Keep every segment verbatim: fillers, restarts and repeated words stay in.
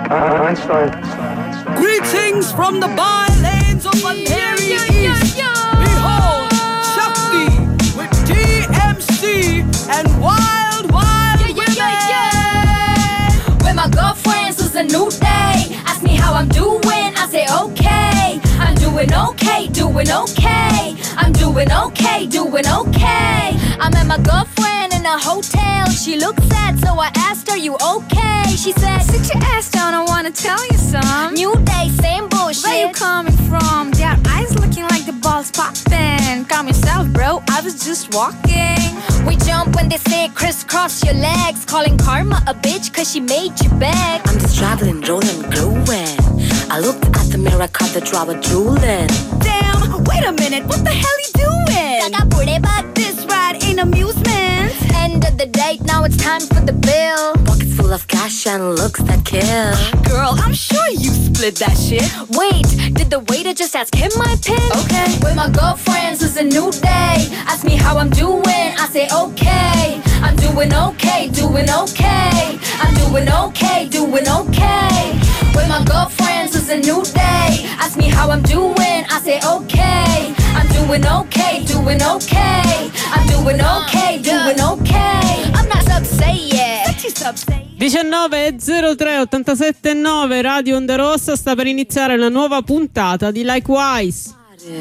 Einstein. Greetings from the bylanes of a Neri East. Behold, Shakti with D M C and Wild Wild yeah, yeah, yeah, yeah. With my girlfriends, it's a new day. Ask me how I'm doing, I say okay. I'm doing okay, doing okay. I'm doing okay, doing okay. I met my girlfriend in a hotel. She looked sad, so I asked her, you okay? She said, sit your ass down, I wanna tell you some. New day, same bullshit. Where you coming from? Their eyes looking like the balls popping. Calm yourself, bro, I was just walking. We jump when they say crisscross your legs. Calling karma a bitch cause she made you beg. I'm just traveling, rolling, growing. I looked at the mirror, caught the drawer drooling. Damn, wait a minute, what the hell you doing? But this ride ain't amusement. End of the date, now it's time for the bill. Pockets full of cash and looks that kill. Girl, I'm sure you split that shit. Wait, did the waiter just ask him my pin? Okay. With my girlfriends, it's a new day. Ask me how I'm doing, I say okay. I'm doing okay, doing okay. I'm doing okay, doing okay. With my girlfriends, it's a new day. Ask me how I'm doing, I say okay. I'm doing okay, doing okay. I'm doing okay, doing okay. I'm not upset, diciannove e zero tre ottantasette nove Radio Onda Rossa, sta per iniziare la nuova puntata di Likewise.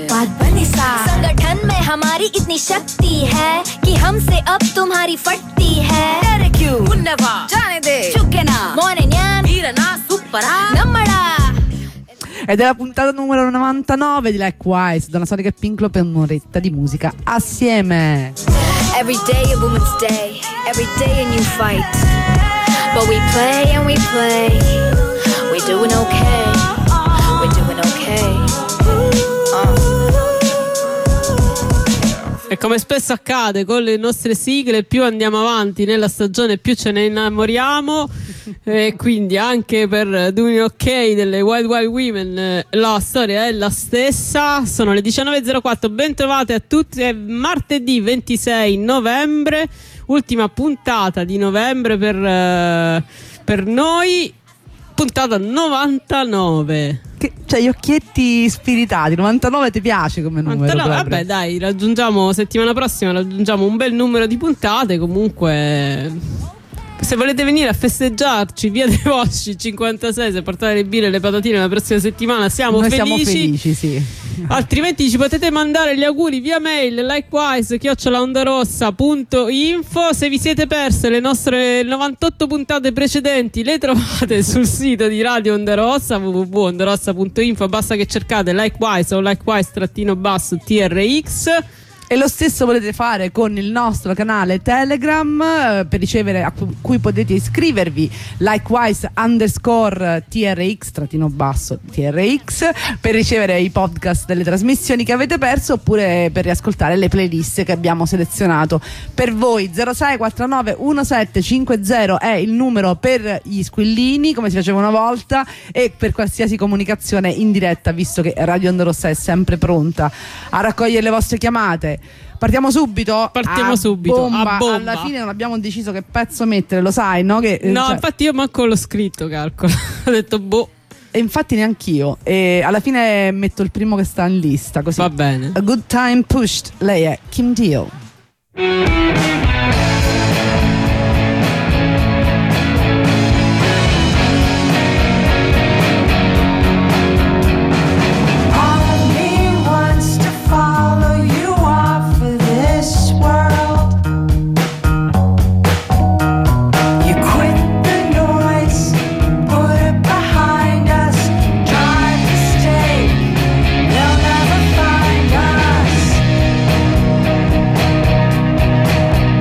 संगठन में हमारी इतनी शक्ति है कि हमसे अब तुम्हारी फटती है. तेरे क्यों मुन्नवा जाने दे चुके ना मोने न्यान हीरना सुपरा नमड़ा. Ed è la puntata numero novantanove di Likewise, Donna Sonica e Pinklo per un'oretta di musica assieme. Every day a woman's day, every day a new fight. But we play and we play. We're doing okay. We're doing okay. E come spesso accade con le nostre sigle, più andiamo avanti nella stagione più ce ne innamoriamo. E quindi anche per Doing Ok delle Wild Wild Women la storia è la stessa. Sono le diciannove e zero quattro, ben trovate a tutti. È martedì ventisei novembre, ultima puntata di novembre per, uh, per noi, puntata novantanove. Che, cioè gli occhietti spiritati, novantanove ti piace come numero? novantanove, vabbè dai, raggiungiamo settimana prossima, raggiungiamo un bel numero di puntate. Comunque se volete venire a festeggiarci, via dei Vosci cinquantasei, se portate le birre e le patatine la prossima settimana siamo Noi felici. siamo felici, sì. Altrimenti ci potete mandare gli auguri via mail likewise chiocciola ondarossa punto info. Se vi siete perse le nostre novantotto puntate precedenti, le trovate sul sito di Radio Onda Rossa, w w w punto ondarossa punto info. Basta che cercate Likewise o Likewise trattino basso T R X. E lo stesso volete fare con il nostro canale Telegram, eh, per ricevere, a cui potete iscrivervi, Likewise underscore T R X trattino basso T R X, per ricevere i podcast delle trasmissioni che avete perso, oppure per riascoltare le playlist che abbiamo selezionato per voi. Zero sei quattro nove uno sette cinque zero è il numero per gli squillini, come si faceva una volta, e per qualsiasi comunicazione in diretta, visto che Radio Onda Rossa è sempre pronta a raccogliere le vostre chiamate. Partiamo subito? Partiamo a subito, bomba. a bomba. Alla fine non abbiamo deciso che pezzo mettere, lo sai, no? Che, no, cioè... infatti io manco l'ho scritto, calcolo. Ho detto boh. E infatti neanch'io. E alla fine metto il primo che sta in lista, così. Va bene. A Good Time Pushed. Lei è Kim Deal. They'll never find us.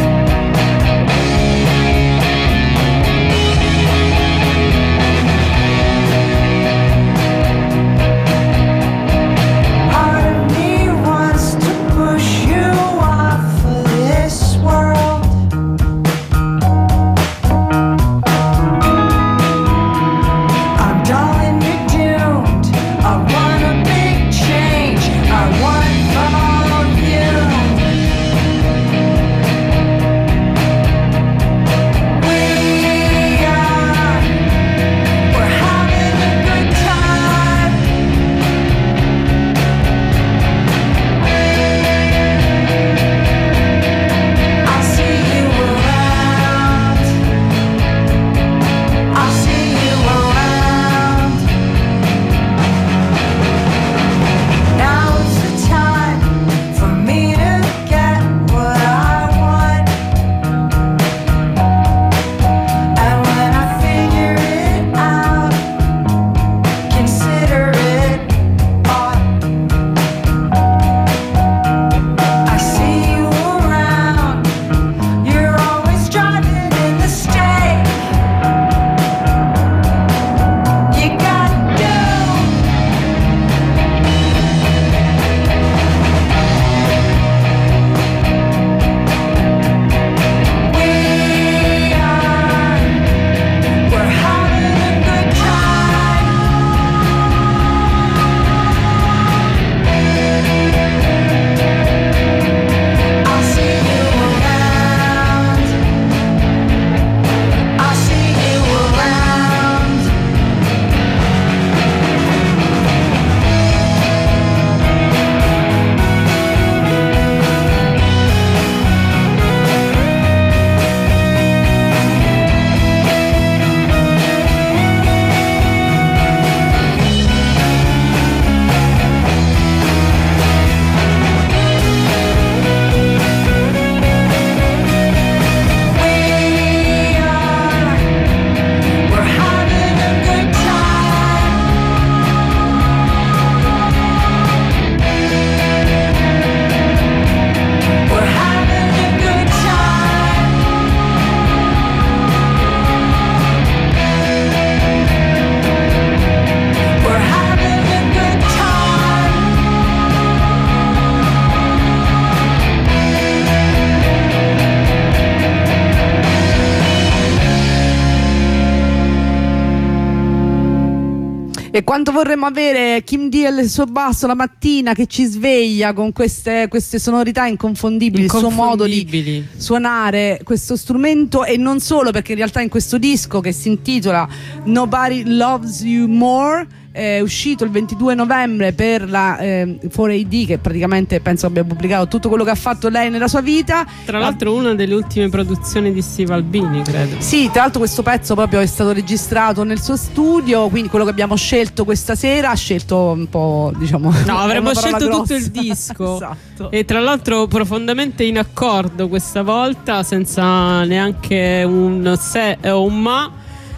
E quanto vorremmo avere Kim Deal e il suo basso la mattina che ci sveglia con queste, queste sonorità inconfondibili, il suo modo di suonare questo strumento, e non solo, perché in realtà in questo disco che si intitola Nobody Loves You More, è uscito il ventidue novembre per la eh, quattro A D, che praticamente penso abbia pubblicato tutto quello che ha fatto lei nella sua vita. Tra l'altro una delle ultime produzioni di Steve Albini, credo. Sì, tra l'altro questo pezzo proprio è stato registrato nel suo studio, quindi quello che abbiamo scelto questa sera ha scelto un po', diciamo, no, avremmo scelto grossa. Tutto il disco. Esatto. E tra l'altro profondamente in accordo questa volta, senza neanche un se o un ma.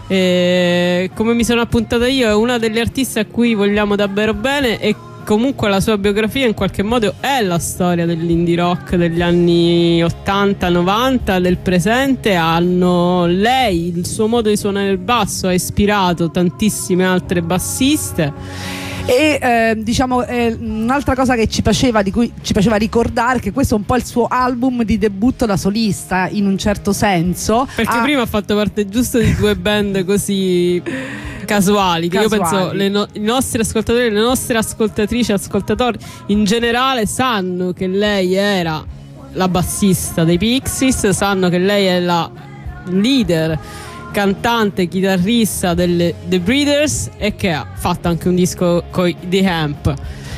E come mi sono appuntata io, è una delle artiste a cui vogliamo davvero bene, e comunque la sua biografia in qualche modo è la storia dell'indie rock degli anni ottanta novanta, del presente. Hanno lei, il suo modo di suonare il basso ha ispirato tantissime altre bassiste. E eh, diciamo eh, un'altra cosa che ci piaceva, di cui ci piaceva ricordare, che questo è un po' il suo album di debutto da solista, in un certo senso, perché ah, prima ha fatto parte giusto di due band così casuali, che casuali. Io penso le no- i nostri ascoltatori, le nostre ascoltatrici, ascoltatori in generale sanno che lei era la bassista dei Pixies, sanno che lei è la leader, cantante, chitarrista delle The Breeders, e che ha fatto anche un disco con i The Hemp.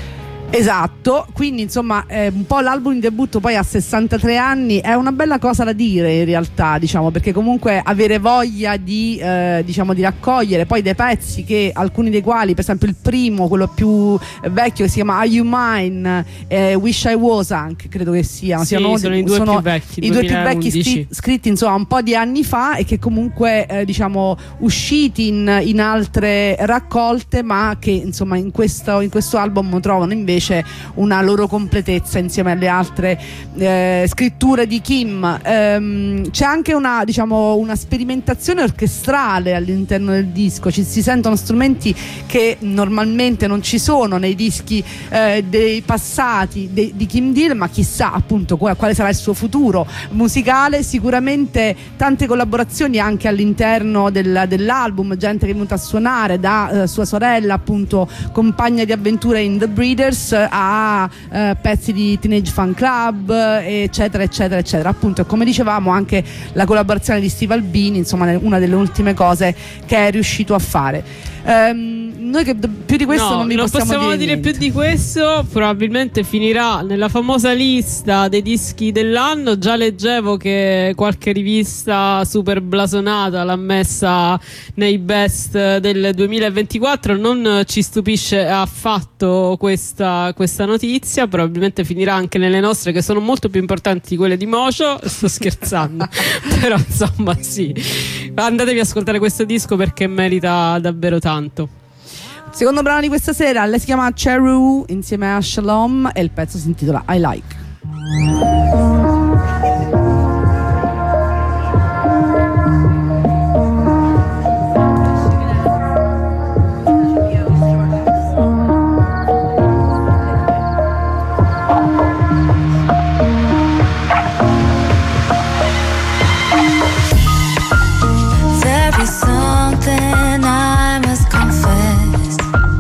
Esatto, quindi insomma eh, un po' l'album di debutto poi a sessantatré anni è una bella cosa da dire in realtà, diciamo, perché comunque avere voglia di, eh, diciamo, di raccogliere poi dei pezzi che alcuni dei quali, per esempio il primo, quello più vecchio, che si chiama Are You Mine, eh, Wish I Was anche, credo che sia, sì, siano, sono i due sono più vecchi, i due più vecchi duemilaundici. scri- scritti insomma un po' di anni fa, e che comunque eh, diciamo usciti in, in altre raccolte, ma che insomma in questo, in questo album trovano invece una loro completezza insieme alle altre eh, scritture di Kim. Ehm, c'è anche una, diciamo, una sperimentazione orchestrale all'interno del disco, ci si sentono strumenti che normalmente non ci sono nei dischi eh, dei passati de- di Kim Deal, ma chissà appunto quale, quale sarà il suo futuro musicale. Sicuramente tante collaborazioni anche all'interno del, dell'album, gente che è venuta a suonare, da eh, sua sorella appunto compagna di avventure in The Breeders a eh, pezzi di Teenage Fan Club, eccetera eccetera eccetera. Appunto, come dicevamo, anche la collaborazione di Steve Albini, insomma una delle ultime cose che è riuscito a fare. Um, noi che più di questo no, non vi non possiamo, possiamo dire, dire più di questo. Probabilmente finirà nella famosa lista dei dischi dell'anno. Già leggevo che qualche rivista super blasonata l'ha messa nei best del duemilaventiquattro. Non ci stupisce affatto questa, questa notizia. Probabilmente finirà anche nelle nostre, che sono molto più importanti di quelle di Mocio. Sto scherzando. Però insomma sì, andatevi a ascoltare questo disco perché merita davvero tanto. Secondo brano di questa sera, lei si chiama Cheru insieme a Shalom e il pezzo si intitola I Like.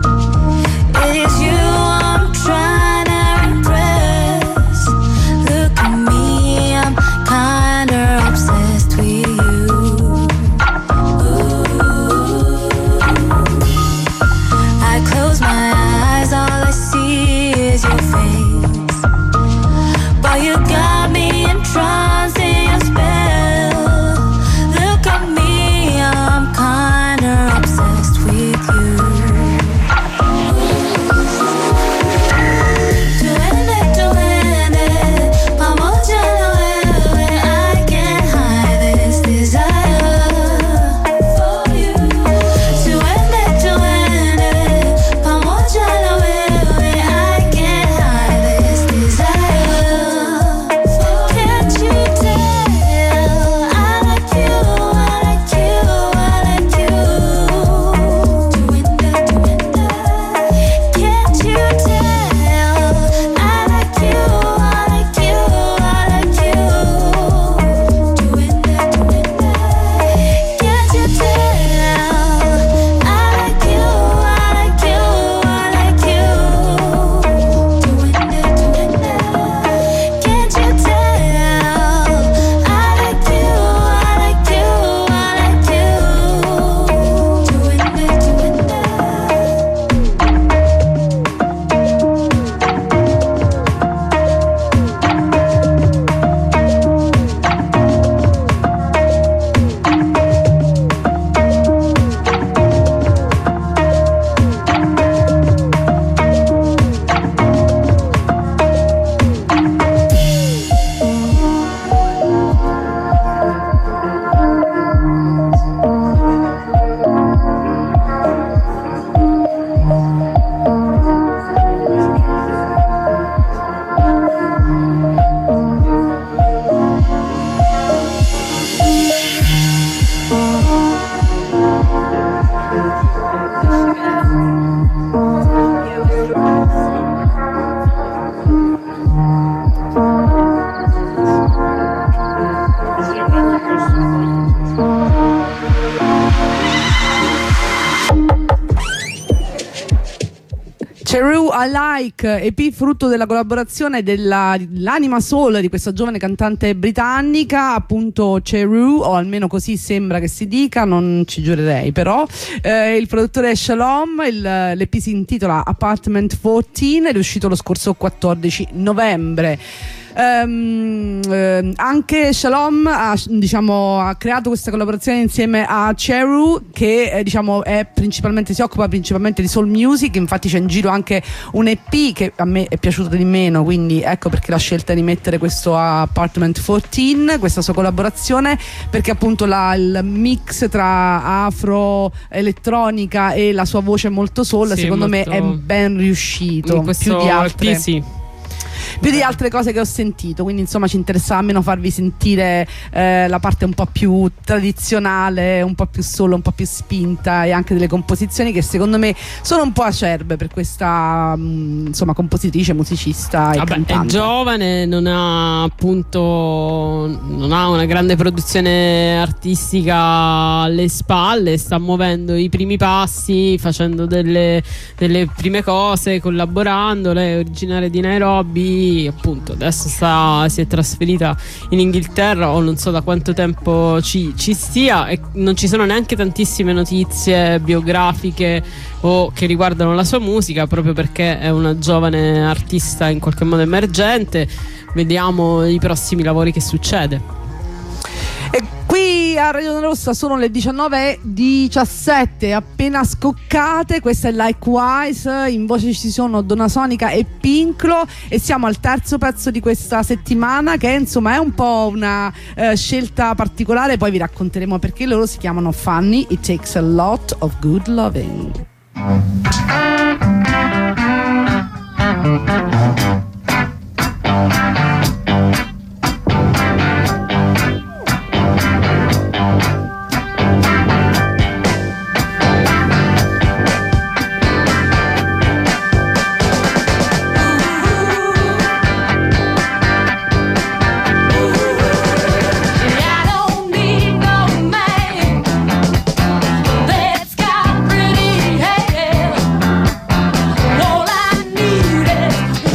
It is you I'm trying to impress. Cheru I Like, E P frutto della collaborazione dell'anima soul di questa giovane cantante britannica, appunto Cheru, o almeno così sembra che si dica, non ci giurerei però. Eh, il produttore è Shalom, il, l'E P si intitola Apartment quattordici ed è uscito lo scorso quattordici novembre. Um, eh, anche Shalom ha, diciamo, ha creato questa collaborazione insieme a Cheru, che eh, diciamo è principalmente si occupa principalmente di soul music. Infatti c'è in giro anche un E P che a me è piaciuto di meno, quindi ecco perché la scelta di mettere questo Apartment quattordici, questa sua collaborazione, perché appunto la, il mix tra afro, elettronica e la sua voce molto soul, sì, secondo molto... me è ben riuscito, più di altre E P, sì. più di altre cose che ho sentito, quindi insomma ci interessava almeno farvi sentire eh, la parte un po' più tradizionale, un po' più solo, un po' più spinta, e anche delle composizioni che secondo me sono un po' acerbe per questa mh, insomma compositrice, musicista e Vabbè, cantante. È giovane, non ha appunto non ha una grande produzione artistica alle spalle, sta muovendo i primi passi, facendo delle, delle prime cose, collaborando. Lei è originaria di Nairobi, appunto adesso sta, si è trasferita in Inghilterra, o non so da quanto tempo ci, ci stia, e non ci sono neanche tantissime notizie biografiche o che riguardano la sua musica, proprio perché è una giovane artista in qualche modo emergente. Vediamo i prossimi lavori che succede. E qui a Radio Rossa sono le diciannove e diciassette, appena scoccate. Questa è Likewise, in voce ci sono Donna Sonica e Pinklo, e siamo al terzo pezzo di questa settimana, che insomma è un po' una eh, scelta particolare, poi vi racconteremo perché. Loro si chiamano Funny, It Takes a Lot of Good Loving. All I need is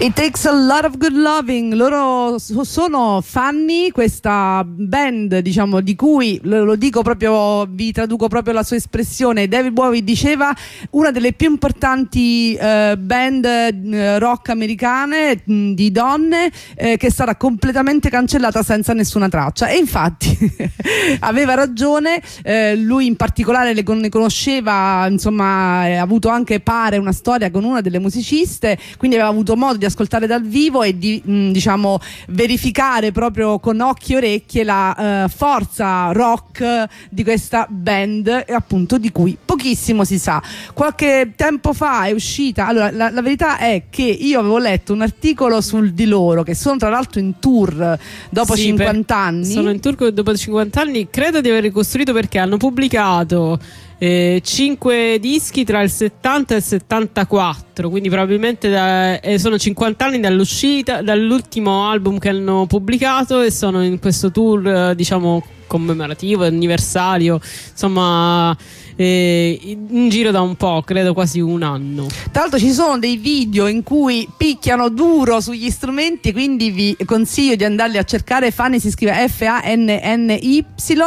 It Takes a Lot of Good Loving. Loro sono Fanny, questa band, diciamo, di cui lo dico proprio, vi traduco proprio la sua espressione. David Bowie diceva una delle più importanti eh, band eh, rock americane mh, di donne eh, che è stata completamente cancellata senza nessuna traccia, e infatti aveva ragione. Eh, lui in particolare le, con- ne conosceva, insomma, ha avuto anche, pare, una storia con una delle musiciste, quindi aveva avuto modo di ascoltare dal vivo e di mh, diciamo verificare proprio con occhi e orecchie la uh, forza rock di questa band, appunto, di cui pochissimo si sa. Qualche tempo fa è uscita, allora la, la verità è che io avevo letto un articolo sul di loro, che sono tra l'altro in tour dopo Sì, cinquanta per- anni. Sono in tour dopo cinquanta anni, credo di aver ricostruito, perché hanno pubblicato eh, cinque dischi tra il settanta e il settantaquattro, quindi probabilmente da, eh, sono cinquanta anni dall'uscita, dall'ultimo album che hanno pubblicato, e sono in questo tour eh, diciamo commemorativo, anniversario, insomma, eh, in giro da un po', credo quasi un anno. Tra l'altro ci sono dei video in cui picchiano duro sugli strumenti, quindi vi consiglio di andarli a cercare. Fanny si scrive F A N N Y.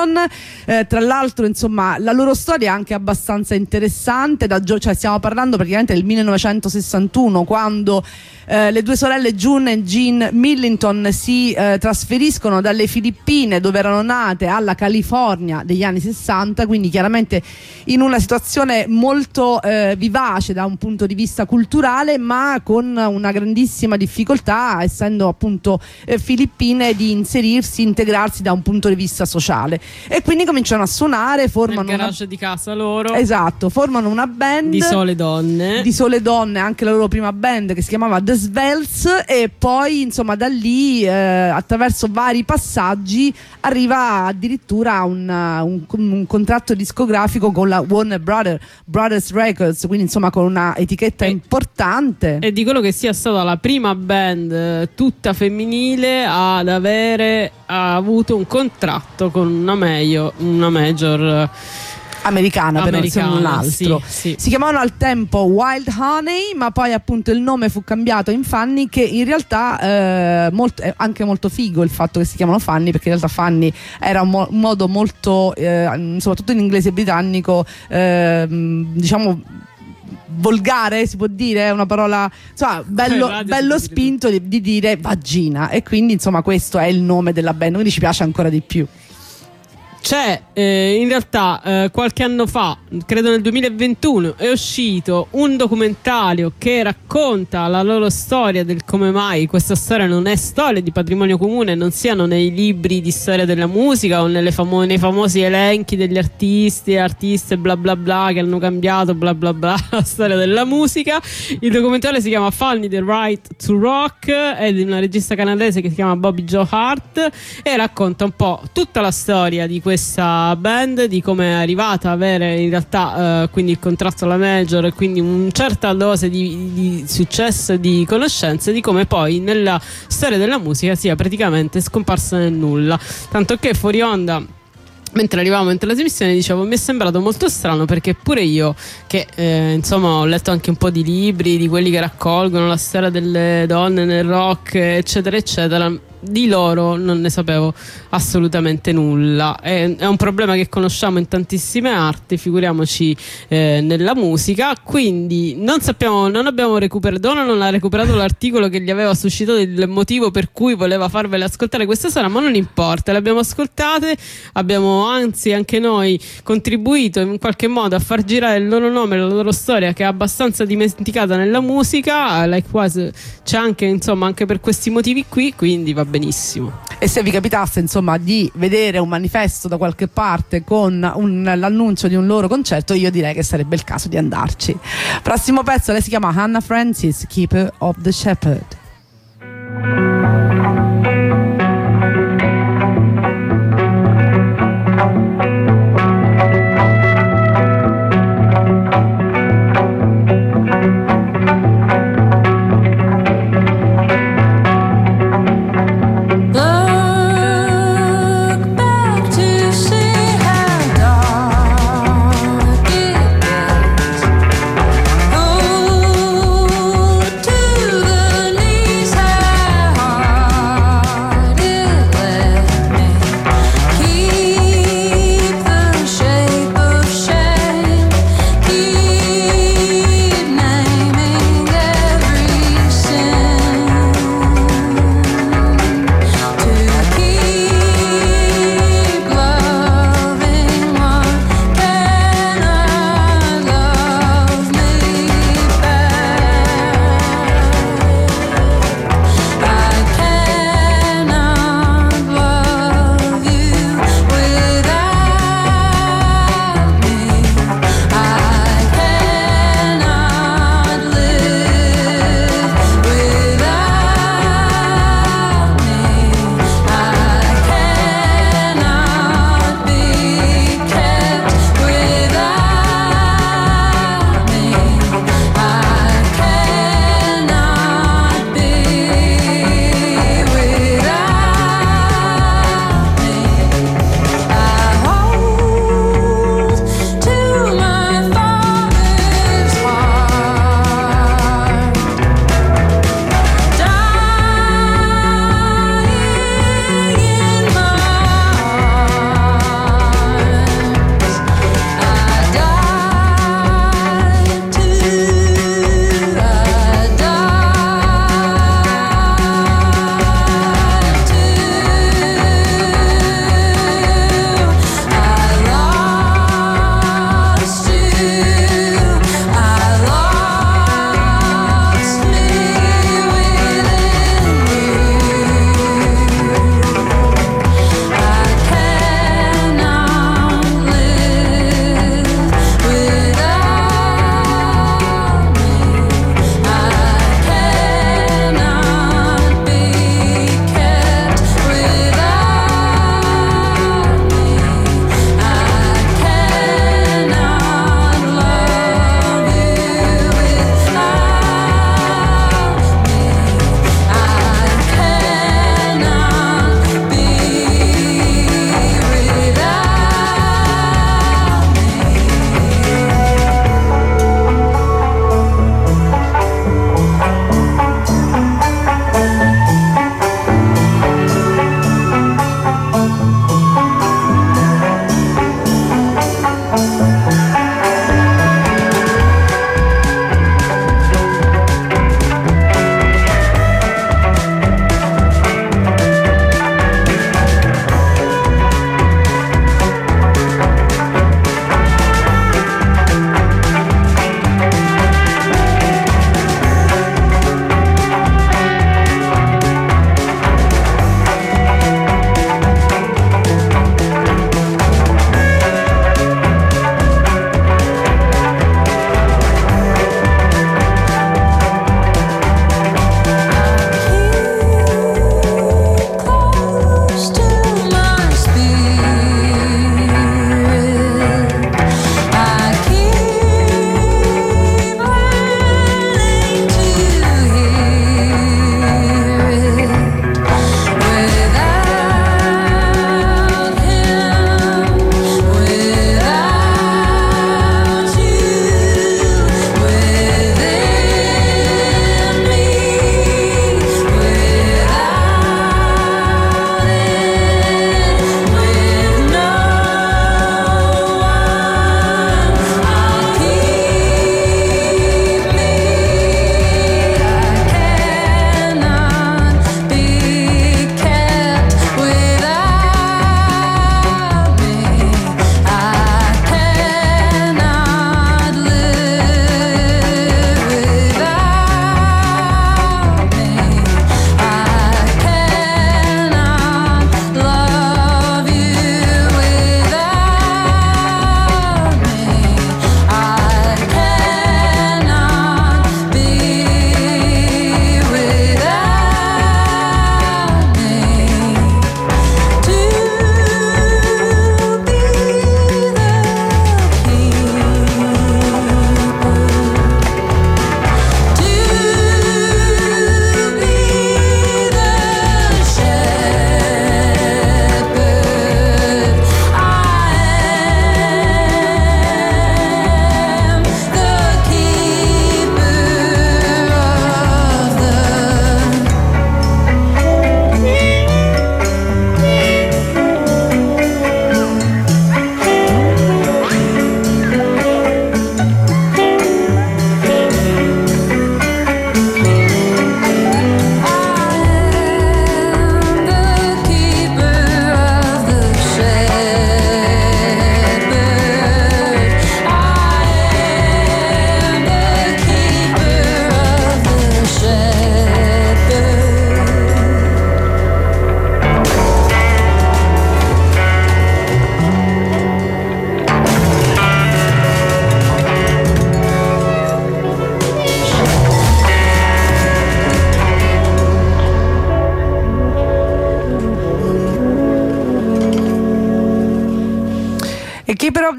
Eh, tra l'altro, insomma, la loro storia è anche abbastanza interessante. Da, cioè, stiamo parlando praticamente del millenovecentosessantuno, quando eh, le due sorelle June e Jean Millington si eh, trasferiscono dalle Filippine, dove erano nate, alla California degli anni sessanta, quindi chiaramente in una situazione molto eh, vivace da un punto di vista culturale, ma con una grandissima difficoltà, essendo appunto eh, filippine, di inserirsi, integrarsi da un punto di vista sociale, e quindi cominciano a suonare, formano Nel garage una... di casa loro, esatto, formano una band di sole donne, di sole donne, anche la loro prima band che si chiamava The Svelts, e poi insomma da lì eh, attraverso vari passaggi arriva addirittura a un, un, un contratto discografico con la Warner Brother, Brothers Records, quindi insomma con una etichetta e, importante. E dicono che sia stata la prima band eh, tutta femminile ad avere ha avuto un contratto con una major, una major eh, americana, per americana, un altro. sì, sì. Si chiamavano al tempo Wild Honey, ma poi appunto il nome fu cambiato in Fanny, che in realtà eh, molto, è anche molto figo il fatto che si chiamano Fanny, perché in realtà Fanny era un, mo- un modo molto eh, soprattutto in inglese britannico eh, diciamo volgare, si può dire, è una parola, insomma, bello, eh, bello spinto di, di dire vagina, e quindi insomma questo è il nome della band, quindi ci piace ancora di più. C'è eh, in realtà eh, qualche anno fa, credo nel duemilaventuno, è uscito un documentario che racconta la loro storia, del come mai questa storia non è storia di patrimonio comune, non siano nei libri di storia della musica o nelle famo- nei famosi elenchi degli artisti e artiste bla bla bla che hanno cambiato bla bla bla la storia della musica. Il documentario si chiama Fanny The Right to Rock, è di una regista canadese che si chiama Bobby Jo Hart, e racconta un po' tutta la storia di questa band, di come è arrivata a avere in realtà eh, quindi il contratto alla major e quindi una certa dose di, di successo e di conoscenze, di come poi nella storia della musica sia praticamente scomparsa nel nulla, tanto che fuori onda, mentre arrivavamo in trasmissione, dicevo, mi è sembrato molto strano, perché pure io che eh, insomma ho letto anche un po' di libri di quelli che raccolgono la storia delle donne nel rock eccetera eccetera, di loro non ne sapevo assolutamente nulla. È, è un problema che conosciamo in tantissime arti, figuriamoci eh, nella musica, quindi non sappiamo, non abbiamo recuperato, Donna non ha recuperato l'articolo che gli aveva suscitato il motivo per cui voleva farvele ascoltare questa sera, ma non importa, le abbiamo ascoltate, abbiamo anzi anche noi contribuito in qualche modo a far girare il loro nome e la loro storia, che è abbastanza dimenticata nella musica. Likewise c'è anche, insomma, anche per questi motivi qui, quindi va benissimo. E se vi capitasse insomma di vedere un manifesto da qualche parte con un, l'annuncio di un loro concerto, io direi che sarebbe il caso di andarci. Prossimo pezzo, lei si chiama Hannah Francis, Keeper of the Shepherd. To the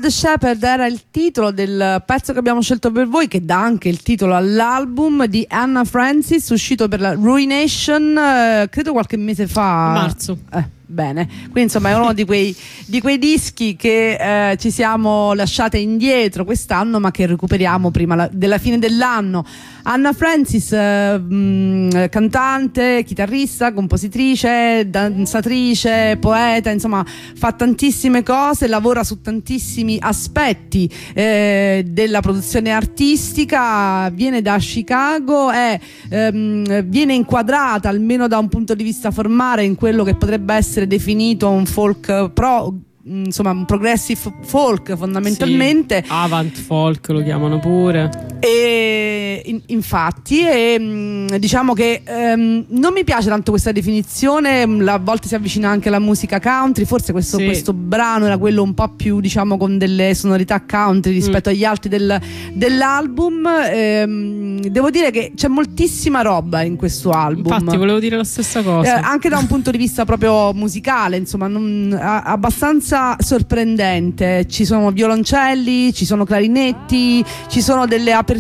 the Shepherd era il titolo del pezzo che abbiamo scelto per voi, che dà anche il titolo all'album di Anna Francis, uscito per la Ruination, eh, credo qualche mese fa. Marzo. Eh. Bene, quindi insomma è uno di quei, di quei dischi che eh, ci siamo lasciate indietro quest'anno, ma che recuperiamo prima la, della fine dell'anno. Anna Francis, eh, mh, cantante, chitarrista, compositrice, danzatrice, poeta, insomma fa tantissime cose, lavora su tantissimi aspetti eh, della produzione artistica, viene da Chicago e ehm, viene inquadrata almeno da un punto di vista formale in quello che potrebbe essere definito un folk pro, insomma un progressive folk fondamentalmente, sì, avant folk lo chiamano pure. E in, infatti e, mh, diciamo che ehm, non mi piace tanto questa definizione, a volte si avvicina anche alla musica country, forse questo, sì. questo brano era quello un po' più, diciamo, con delle sonorità country rispetto mm. agli altri del, dell'album. ehm, devo dire che c'è moltissima roba in questo album, infatti volevo dire la stessa cosa, eh, anche da un punto di vista proprio musicale, insomma non, a, abbastanza sorprendente. Ci sono violoncelli, ci sono clarinetti, ci sono delle aperture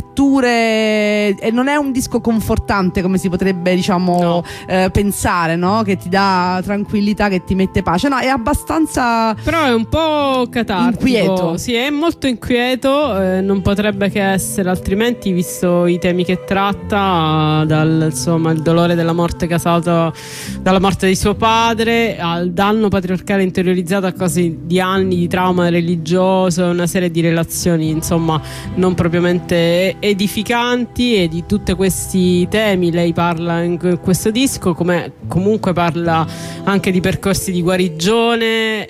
e non è un disco confortante come si potrebbe, diciamo, no. eh, pensare, no? Che ti dà tranquillità, che ti mette pace. No, è abbastanza, però è un po' catartico, inquieto. Sì, è molto inquieto, eh, non potrebbe che essere altrimenti, visto i temi che tratta, dal, insomma, il dolore della morte causata dalla morte di suo padre, al danno patriarcale interiorizzato a causa di anni di trauma religioso, una serie di relazioni, insomma, non propriamente edificanti, e di tutti questi temi lei parla in questo disco, come comunque parla anche di percorsi di guarigione,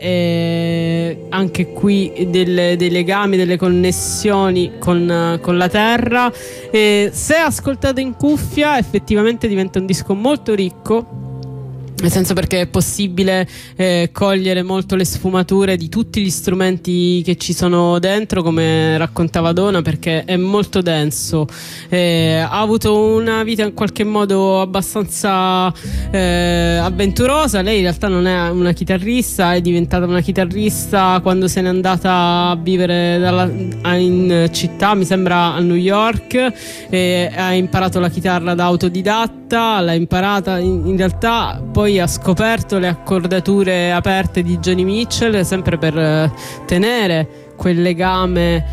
e anche qui del, dei legami, delle connessioni con, con la terra. E se ascoltato in cuffia effettivamente diventa un disco molto ricco, nel senso, perché è possibile eh, cogliere molto le sfumature di tutti gli strumenti che ci sono dentro, come raccontava Donna, perché è molto denso. Eh, ha avuto una vita in qualche modo abbastanza eh, avventurosa. Lei in realtà non è una chitarrista, è diventata una chitarrista quando se n'è andata a vivere dalla, in città, mi sembra a New York, e ha imparato la chitarra da autodidatta, l'ha imparata in, in realtà poi ha scoperto le accordature aperte di Joni Mitchell, sempre per eh, tenere quel legame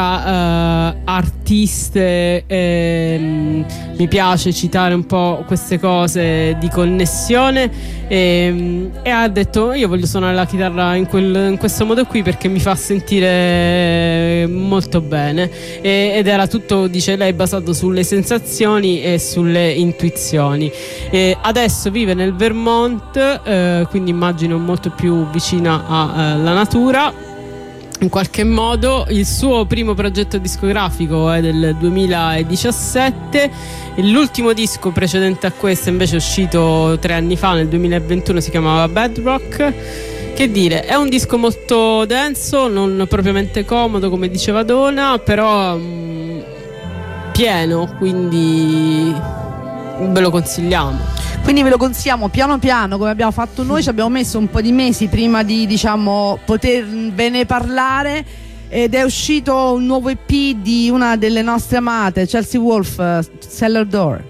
tra uh, artiste, e, um, mi piace citare un po' queste cose di connessione, e, um, e ha detto: io voglio suonare la chitarra in, quel, in questo modo qui perché mi fa sentire molto bene, e, ed era tutto, dice lei, basato sulle sensazioni e sulle intuizioni. E adesso vive nel Vermont, eh, quindi immagino molto più vicina alla uh, natura. In qualche modo il suo primo progetto discografico è del duemiladiciassette, l'ultimo disco precedente a questo invece è uscito tre anni fa, nel duemilaventuno, si chiamava Bedrock. Che dire, è un disco molto denso, non propriamente comodo come diceva Donna, però mh, pieno, quindi ve lo consigliamo. Quindi ve lo consigliamo piano piano, come abbiamo fatto noi. Ci abbiamo messo un po' di mesi prima di, diciamo, potervene parlare, ed è uscito un nuovo E P di una delle nostre amate, Chelsea Wolfe, uh, Cellar Door.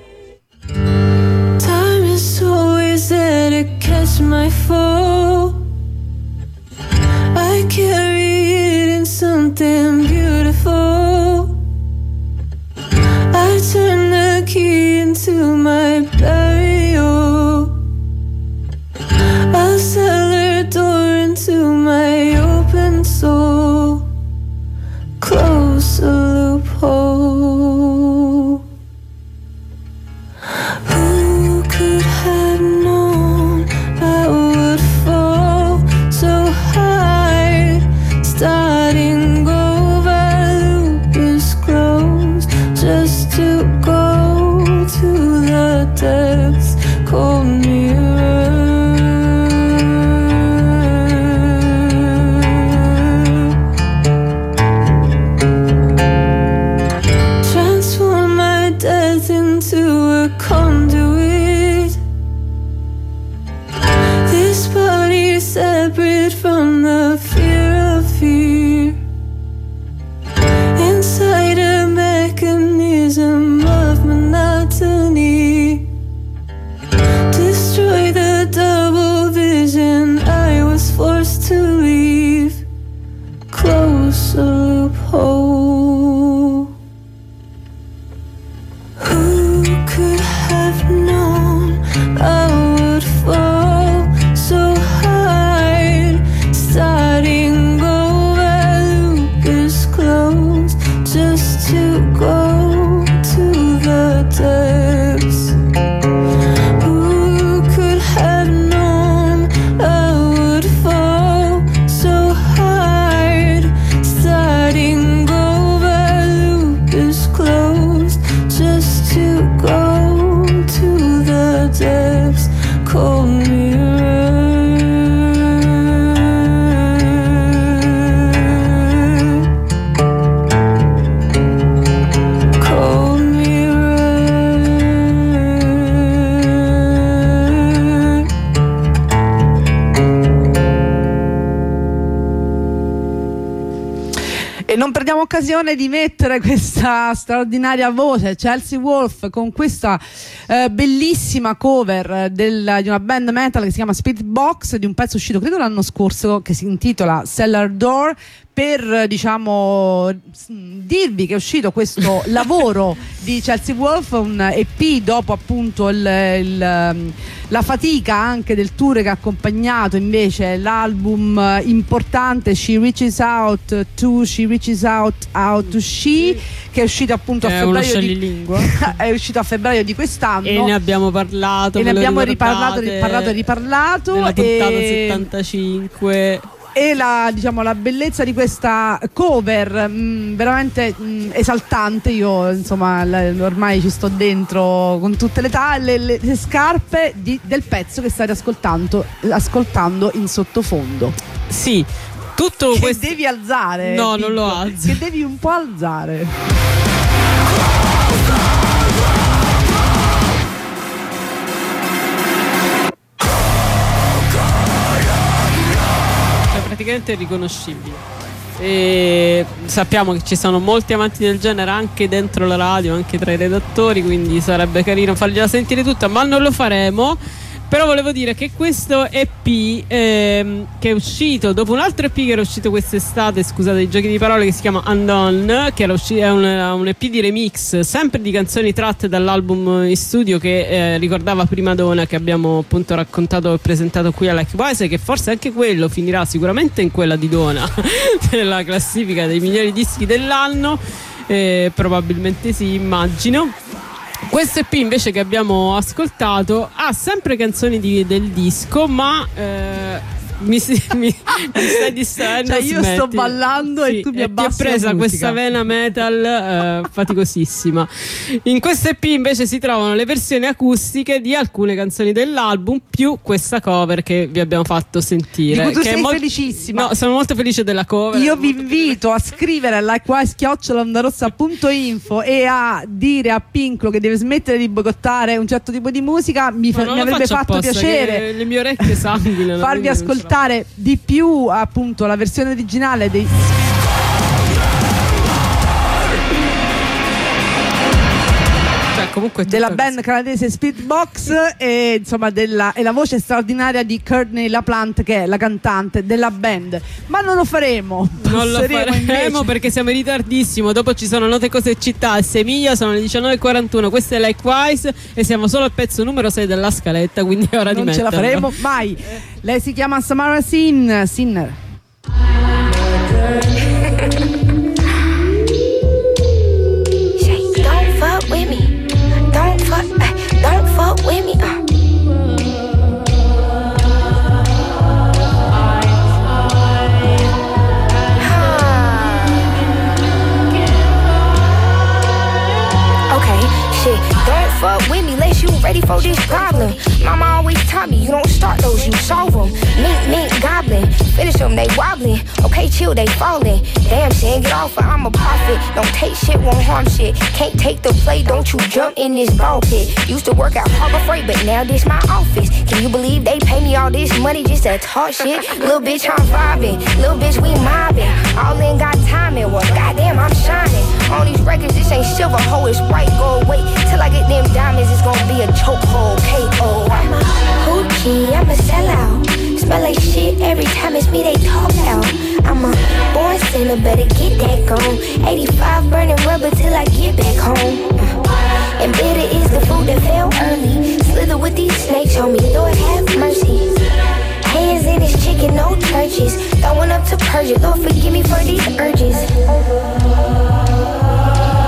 Time is always there to catch my fall. I carry it in something beautiful. I turn the key into my burial. I'll sell her door into my open soul. Close a loophole. Who could have known I would fall so hard, starting over, looping to go to the depths. Who could have known I would fall so hard? Starting over, loop is closed. Just to go to the depths. Cold mirror. E non perdiamo occasione di mettere questa straordinaria voce, Chelsea Wolfe, con questa eh, bellissima cover del, di una band metal che si chiama Spirit Box, di un pezzo uscito credo l'anno scorso che si intitola Cellar Door, per diciamo dirvi che è uscito questo lavoro di Chelsea Wolfe, un E P dopo appunto il, il, la fatica anche del tour che ha accompagnato invece l'album importante She Reaches Out to She Reaches Out Out to She, che è uscito appunto è a febbraio di, è uscito a febbraio di quest'anno e ne abbiamo parlato, e ne abbiamo riparlato, riparlato e riparlato nella puntata e... settantacinque. E la, diciamo, la bellezza di questa cover mh, veramente mh, esaltante. Io insomma l- ormai ci sto dentro con tutte le, ta- le, le, le scarpe di, del pezzo che state ascoltando, ascoltando in sottofondo. Sì, tutto che questo devi alzare. No, Pippo, non lo alzo. Che devi un po' alzare. praticamente riconoscibile e sappiamo che ci sono molti amanti del genere anche dentro la radio, anche tra i redattori, quindi sarebbe carino fargliela sentire tutta, ma non lo faremo. Però volevo dire che questo E P ehm, che è uscito dopo un altro E P che era uscito quest'estate, scusate i giochi di parole, che si chiama Undone, che era uscito, è un, un E P di remix sempre di canzoni tratte dall'album in studio che eh, ricordava Primadonna, che abbiamo appunto raccontato e presentato qui a Likewise, che forse anche quello finirà sicuramente in quella di Dona nella classifica dei migliori dischi dell'anno, eh, probabilmente sì, immagino. Questo E P invece che abbiamo ascoltato ha sempre canzoni di, del disco, ma eh, mi, mi, mi stai distraendo. Cioè io smetti. sto ballando sì, e tu mi e abbassi ti ho presa la questa vena metal eh, faticosissima. In questo E P invece si trovano le versioni acustiche di alcune canzoni dell'album più questa cover che vi abbiamo fatto sentire. Di cui tu che sei è mol- felicissima. No, sono molto felice della cover. Io vi invito a scrivere a likewise chiocciola ondarossa punto info e a dire a Pinklo che deve smettere di boicottare un certo tipo di musica. Mi, fa- mi avrebbe fatto apposta, piacere le mie orecchie sanguinano, farvi ascoltare di più appunto la versione originale dei comunque della band canadese Spirit Box e insomma della, e la voce straordinaria di Courtney LaPlante, che è la cantante della band. Ma non lo faremo, non lo faremo invece, perché siamo in ritardissimo. Dopo ci sono Note, Cose e Città e sei miglia, sono le diciannove e quarantuno. Questo è Likewise e siamo solo al pezzo numero sei della scaletta, quindi è ora non di metterlo. Non ce la faremo mai. Lei si chiama Samara Sin Sinner. Don't fuck with me. Don't fuck, uh, don't fuck with me. Uh. Fuck with me, less you ready for this problem. Mama always taught me, you don't start those, you solve them. Mink, mink, goblin, finish them, they wobbling. Okay, chill, they falling. Damn, saying get off, or I'm a prophet. Don't take shit, won't harm shit. Can't take the play, don't you jump in this ball pit. Used to work at Harbor Freight, but now this my office. Can you believe they pay me all this money just to talk shit? Little bitch, I'm vibing. Little bitch, we mobbing. All in got timing, well, goddamn, I'm shining. On these records, this ain't silver, hoe, it's white gold. Wait till I get them diamonds, it's gonna be a chokehold. K O. I'm a hoochie, I'm a sellout. Smell like shit every time it's me they talk out. I'm a born sinner, better get that gone. eighty-five burning rubber till I get back home. Uh, and bitter is the food that fell early. Slither with these snakes on me, Lord have mercy. Hands in this chicken, no churches. Throwing up to purge it, Lord forgive me for these urges.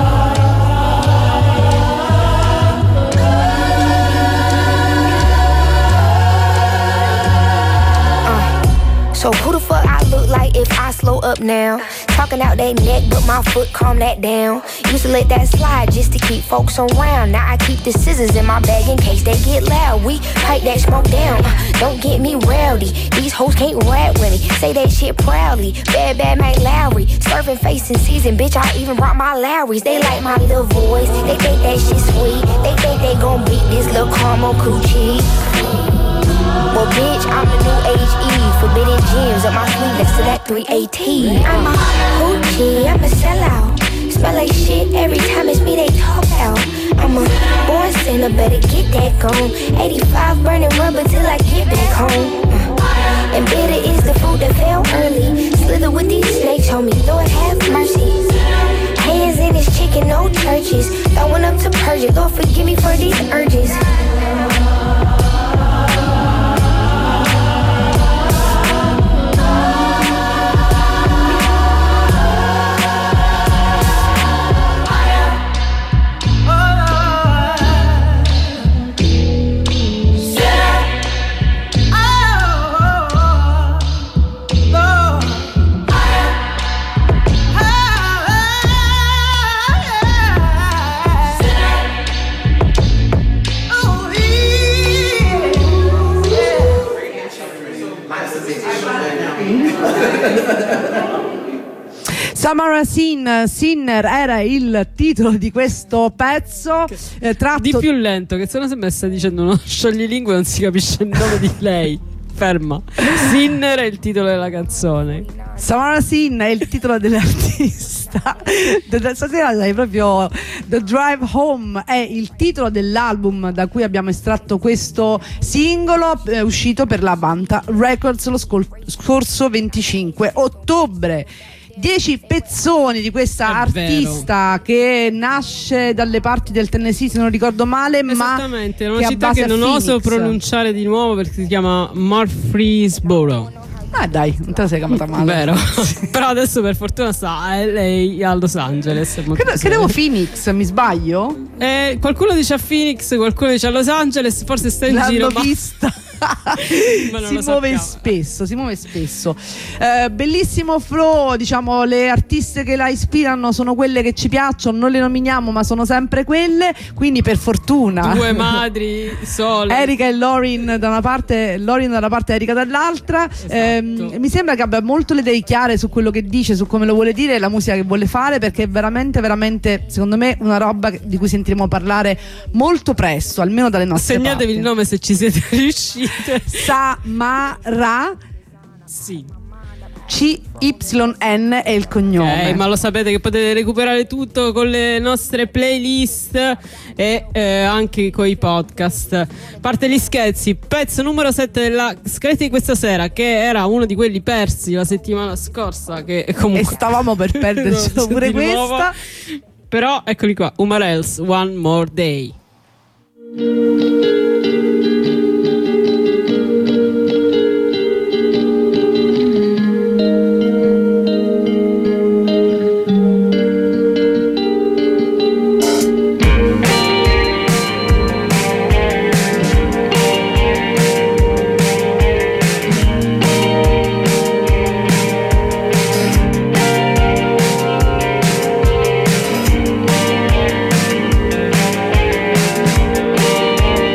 up now. Talking out that neck, but my foot calm that down. Used to let that slide just to keep folks around. Now I keep the scissors in my bag in case they get loud. We pipe that smoke down. Uh, don't get me rowdy. These hoes can't rap with me. Say that shit proudly. Bad, bad Mike Lowry. Surfing face in season, bitch. I even rock my Lowrys. They like my little voice. They think that shit sweet. They think they gon' beat this little caramel coochie. Well, bitch, I'm the new age Eve. Forbidden gems up my sleeve next to that three eighteen. I'm a hoochie, I'm a sellout. Smell like shit every time it's me they talk out. I'm a born sinner, better get that gone. eighty-five burning rubber till I get back home. Uh, and bitter is the fruit that fell early. Slither with these snakes, homie, Lord have mercy. Hands in his chicken, no churches. Throwing up to purge it, Lord forgive me for these urges. Samara Sin, Sinner era il titolo di questo pezzo, eh, tratto di più lento, che se no sembra sta dicendo uno scioglilingue, non si capisce il nome di lei. Ferma. Sinner è il titolo della canzone. Samara Sin è il titolo dell'artista. Stasera hai proprio The Drive Home è il titolo dell'album da cui abbiamo estratto questo singolo, eh, uscito per la Banta Records lo scol- scorso venticinque ottobre. Dieci pezzoni di questa È artista vero. che nasce dalle parti del Tennessee, se non ricordo male, Esattamente, ma una che ha città base che a non Phoenix. oso pronunciare di nuovo perché si chiama Murfreesboro. Ah dai, non te la sei chiamata male. Vero. Però adesso per fortuna sta a L A, a Los Angeles. È molto Credo, simile. credevo Phoenix, mi sbaglio? Eh, qualcuno dice a Phoenix, qualcuno dice a Los Angeles, forse sta in L'hanno giro. Ma... vista. Ma non si lo muove sappiamo. spesso, si muove spesso. Eh, bellissimo flow, diciamo, le artiste che la ispirano sono quelle che ci piacciono, non le nominiamo, ma sono sempre quelle, quindi per fortuna. Due madri sole. Erika e Lorin da una parte, Lorin da una parte e Erika dall'altra. Esatto. Ehm, mi sembra che abbia molto le idee chiare su quello che dice, su come lo vuole dire, la musica che vuole fare, perché è veramente, veramente, secondo me, una roba di cui sentiremo parlare molto presto, almeno dalle nostre Segnatevi parti. il nome se ci siete riusciti. Samara Sì. C Y N è il cognome. Ok, ma lo sapete che potete recuperare tutto con le nostre playlist e eh, anche con i podcast. Parte gli scherzi, pezzo numero sette della scaletta di questa sera, che era uno di quelli persi la settimana scorsa, che comunque E stavamo per perdercelo pure di nuovo. questa. Però eccoli qua, Umar Else, One More Day. Thank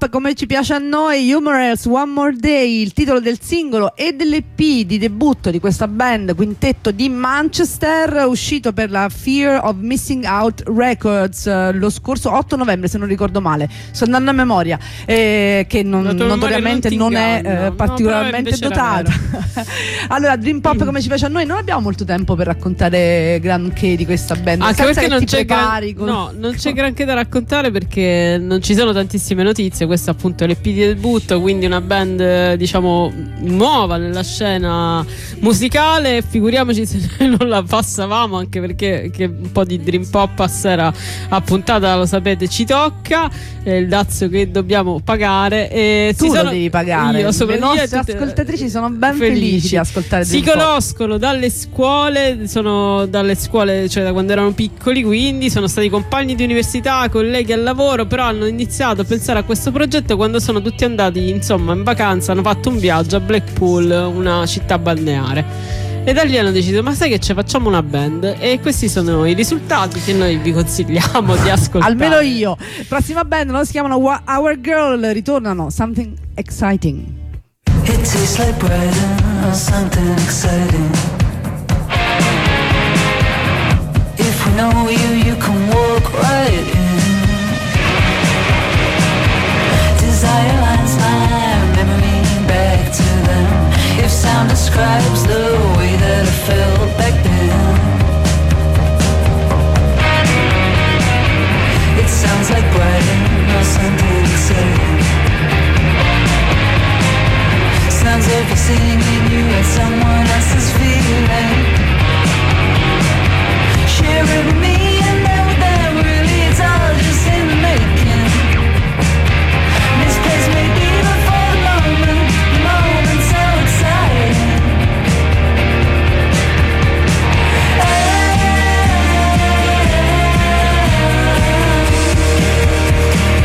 Pop come ci piace a noi, Humorous One More Day, il titolo del singolo e dell'E P di debutto di questa band quintetto di Manchester, uscito per la Fear of Missing Out Records eh, lo scorso otto novembre, se non ricordo male, sto andando a memoria, eh, che non, notoriamente non, non è eh, particolarmente no, dotata. Allora, Dream Pop come ci piace a noi, non abbiamo molto tempo per raccontare granché di questa band, anche senza perché che non ti c'è, gran... con... no, non c'è granché da raccontare, perché non ci sono tantissime notizie. Questo appunto è l'E P di debutto, quindi una band diciamo nuova nella scena musicale, figuriamoci se non la passavamo, anche perché che un po' di Dream Pop a sera a puntata, lo sapete, ci tocca, è il dazio che dobbiamo pagare, e tu si lo sono... devi pagare. Io, le nostre tutte... ascoltatrici sono ben felici, felici di ascoltare si Dream conoscono Pop dalle scuole, sono dalle scuole, cioè da quando erano piccoli, quindi sono stati compagni di università, colleghi al lavoro, però hanno iniziato a pensare a questo progetto quando sono tutti andati insomma in vacanza, hanno fatto un viaggio a Blackpool, una città balneare, e da lì hanno deciso: ma sai che c'è, facciamo una band. E questi sono i risultati che noi vi consigliamo di ascoltare. Almeno io. Prossima band, loro si chiamano Our Girl, ritornano Something Exciting. It tastes like bread or something exciting. If we know you, you can walk right in. Desire lines my memory back to them. If sound describes the way that I felt back then, it sounds like Brighton or something exciting. Sounds like you're singing you at someone else's feeling. Share it with me and then with them, really it's all just in the making. Misplaced maybe before the moment, the moment so exciting.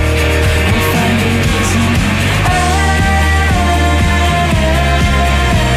We find a reason.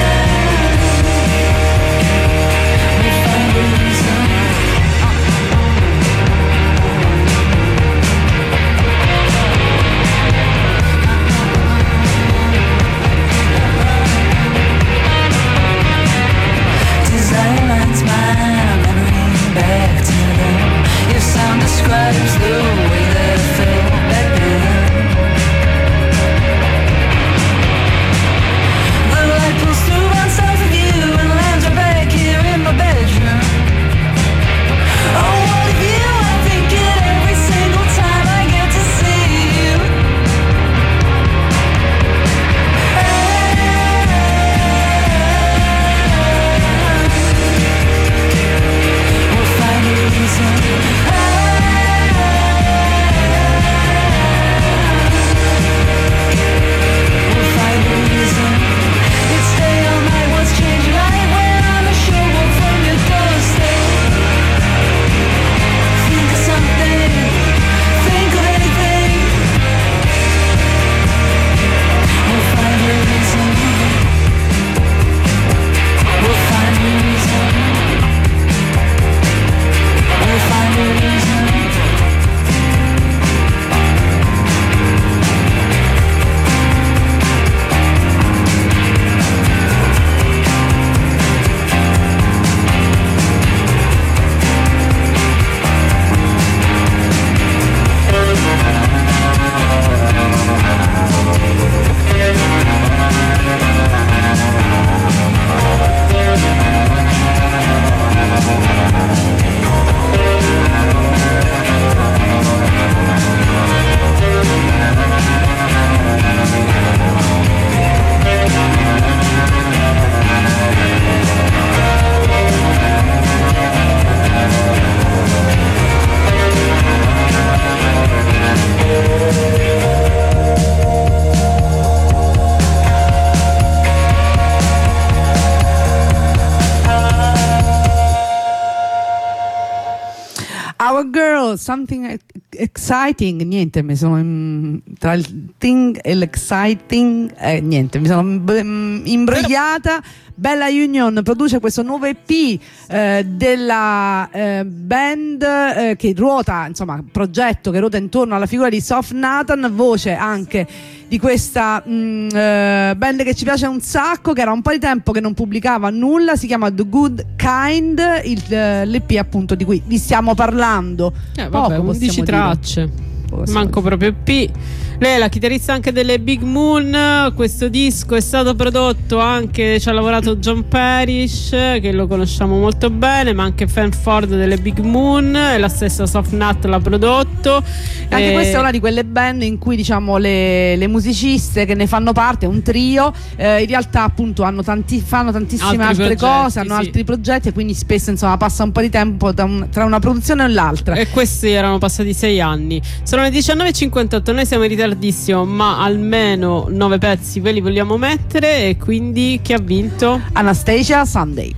Our Girl, Something Exciting. Niente, mi sono in, tra il thing e l'exciting, eh, niente, mi sono imb- imbrogliata. Bella Union produce questo nuovo E P eh, della eh, band eh, che ruota, insomma, progetto che ruota intorno alla figura di Soft Nathan, voce anche di questa mh, eh, band che ci piace un sacco, che era un po' di tempo che non pubblicava nulla, si chiama The Good Kind, il, eh, l'E P appunto di cui vi stiamo parlando. Eh, vabbè, Poco undici possiamo tracce. dire. Manco proprio E P. Lei è la chitarrista anche delle Big Moon. Questo disco è stato prodotto anche, ci ha lavorato John Parrish, che lo conosciamo molto bene, ma anche Fan Ford delle Big Moon, e la stessa Soft Nut l'ha prodotto. Anche e... questa è una di quelle band in cui, diciamo, le, le musiciste che ne fanno parte, un trio, eh, in realtà appunto hanno tanti, fanno tantissime Altri altre progetti, cose, hanno sì. altri progetti, e quindi spesso, insomma, passa un po' di tempo da un- tra una produzione e l'altra. E questi erano passati sei anni. Sono le diciannove e cinquantotto, noi siamo in ritardissimo, ma almeno nove pezzi ve li vogliamo mettere. E quindi chi ha vinto? Anastasia Sunday.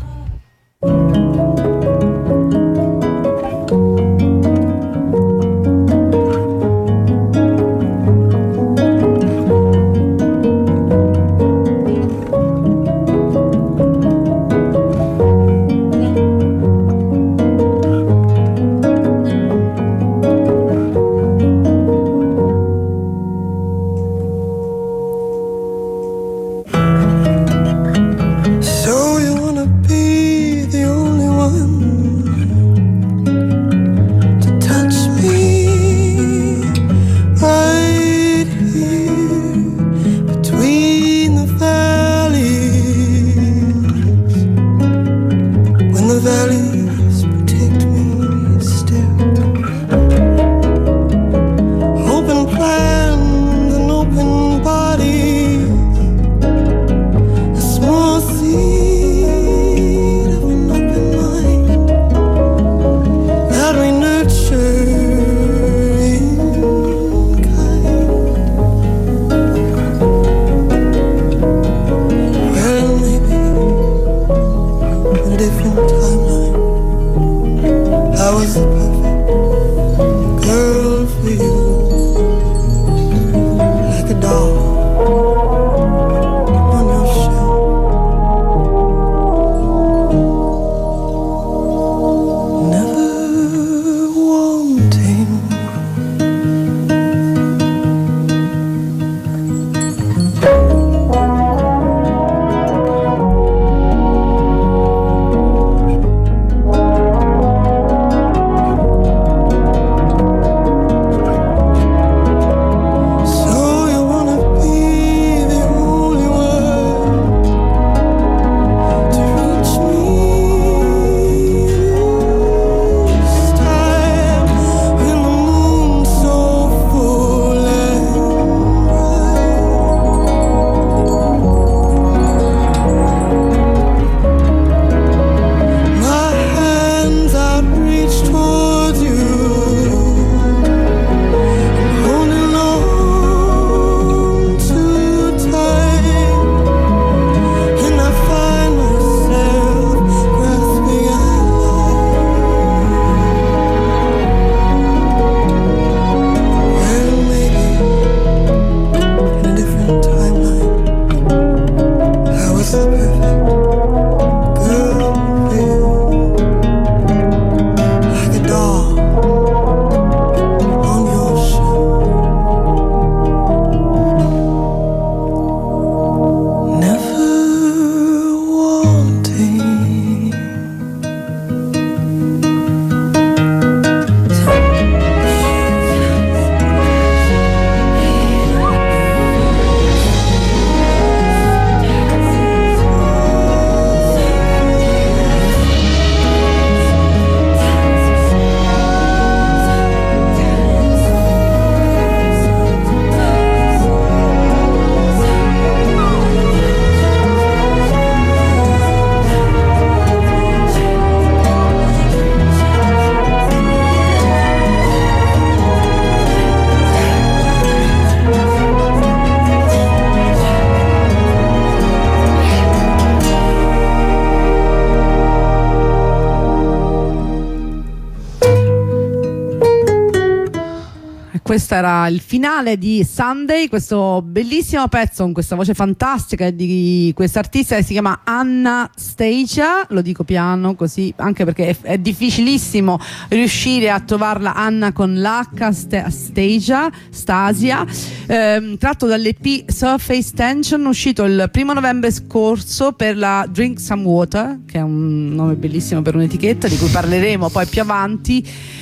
So you wanna be Questo era il finale di Sunday, questo bellissimo pezzo con questa voce fantastica di questa artista che si chiama Anastasia. Lo dico piano così, anche perché è, è difficilissimo riuscire a trovarla Anna con l'H, Stasia, Stasia ehm, tratto dall'E P Surface Tension, uscito il primo novembre scorso per la Drink Some Water, che è un nome bellissimo per un'etichetta di cui parleremo poi più avanti.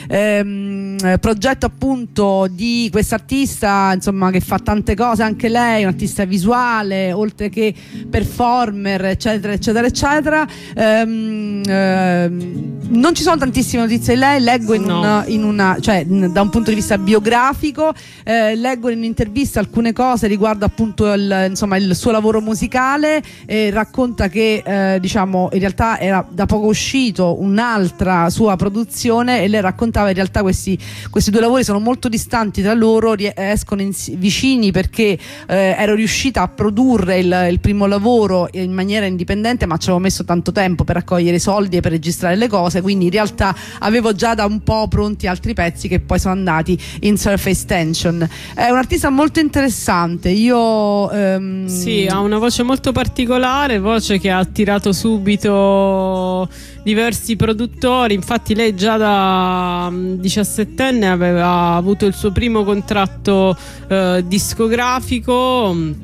Ehm, progetto appunto di quest'artista, insomma, che fa tante cose anche lei, un'artista visuale oltre che performer, eccetera eccetera eccetera. Ehm, ehm, non ci sono tantissime notizie di lei, leggo in, no. una, in una cioè da un punto di vista biografico, eh, leggo in un'intervista alcune cose riguardo appunto il, insomma, il suo lavoro musicale, e racconta che eh, diciamo in realtà era da poco uscito un'altra sua produzione e lei raccontava in realtà questi, questi due lavori sono molto distanti tra loro, escono ins- vicini perché eh, ero riuscita a produrre il, il primo lavoro in maniera indipendente, ma ci avevo messo tanto tempo per raccogliere i soldi e per registrare le cose, quindi in realtà avevo già da un po' pronti altri pezzi che poi sono andati in Surface Tension. È un artista molto interessante, io ehm... sì, ha una voce molto particolare, voce che ha attirato subito diversi produttori. Infatti lei già da diciassettenne aveva avuto il suo primo contratto eh, discografico,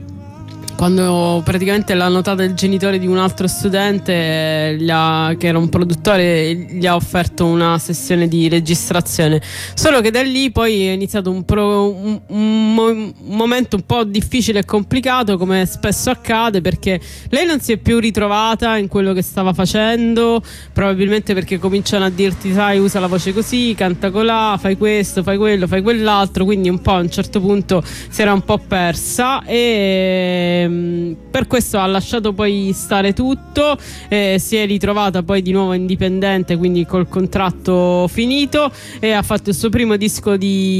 quando praticamente l'ha notata il genitore di un altro studente, gli ha, che era un produttore, gli ha offerto una sessione di registrazione. Solo che da lì poi è iniziato un, pro, un, un, un momento un po' difficile e complicato, come spesso accade, perché lei non si è più ritrovata in quello che stava facendo, probabilmente perché cominciano a dirti: sai, usa la voce così, canta colà, fai questo, fai quello, fai quell'altro. Quindi un po' a un certo punto si era un po' persa e per questo ha lasciato poi stare tutto, eh, si è ritrovata poi di nuovo indipendente, quindi col contratto finito, e ha fatto il suo primo disco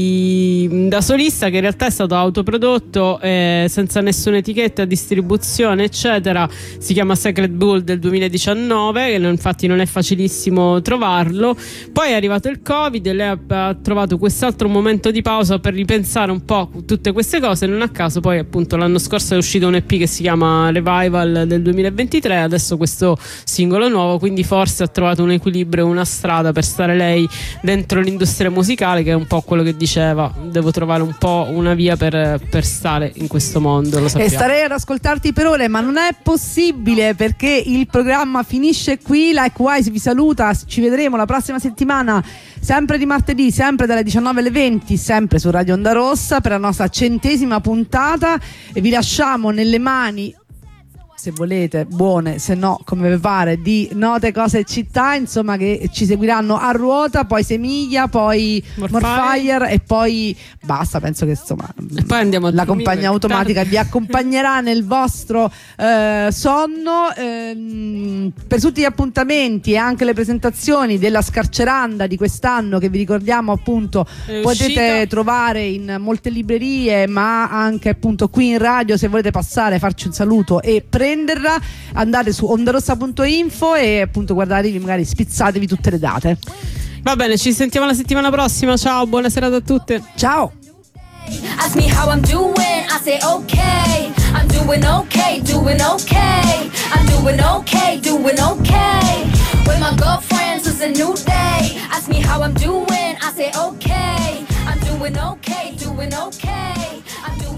di, da solista, che in realtà è stato autoprodotto, eh, senza nessuna etichetta, distribuzione eccetera. Si chiama Sacred Bull del duemiladiciannove, che infatti non è facilissimo trovarlo. Poi è arrivato il Covid e lei ha, ha trovato quest'altro momento di pausa per ripensare un po' tutte queste cose. Non a caso poi appunto l'anno scorso è uscito un E P che si chiama Revival del duemilaventitré, adesso questo singolo nuovo, quindi forse ha trovato un equilibrio, una strada per stare lei dentro l'industria musicale, che è un po' quello che diceva: devo trovare un po' una via per, per stare in questo mondo, lo sappiamo. E starei ad ascoltarti per ore, ma non è possibile perché il programma finisce qui. Likewise vi saluta, ci vedremo la prossima settimana, sempre di martedì, sempre dalle diciannove alle venti, sempre su Radio Onda Rossa, per la nostra centesima puntata, e vi lasciamo nelle mani, se volete, buone, se no come vi pare, di Note, Cose e Città, insomma, che ci seguiranno a ruota, poi Semiglia, poi Morfire e poi basta, penso che insomma e poi andiamo a la dormire, compagnia automatica tardi. vi accompagnerà nel vostro eh, sonno. Ehm, per tutti gli appuntamenti e anche le presentazioni della Scarceranda di quest'anno, che vi ricordiamo appunto È potete uscita. trovare in molte librerie, ma anche appunto qui in radio, se volete passare, farci un saluto e prenderla, andate su ondarossa punto info e appunto guardatevi, magari spizzatevi tutte le date. Va bene, ci sentiamo la settimana prossima. Ciao, buona serata a tutte. Ciao. Ask me how I'm doing, I say okay. I'm doing okay, doing okay. I'm doing okay, doing okay. With my girlfriends, it's a new day. Ask me how I'm doing, I say okay. I'm doing okay, doing okay. I'm doing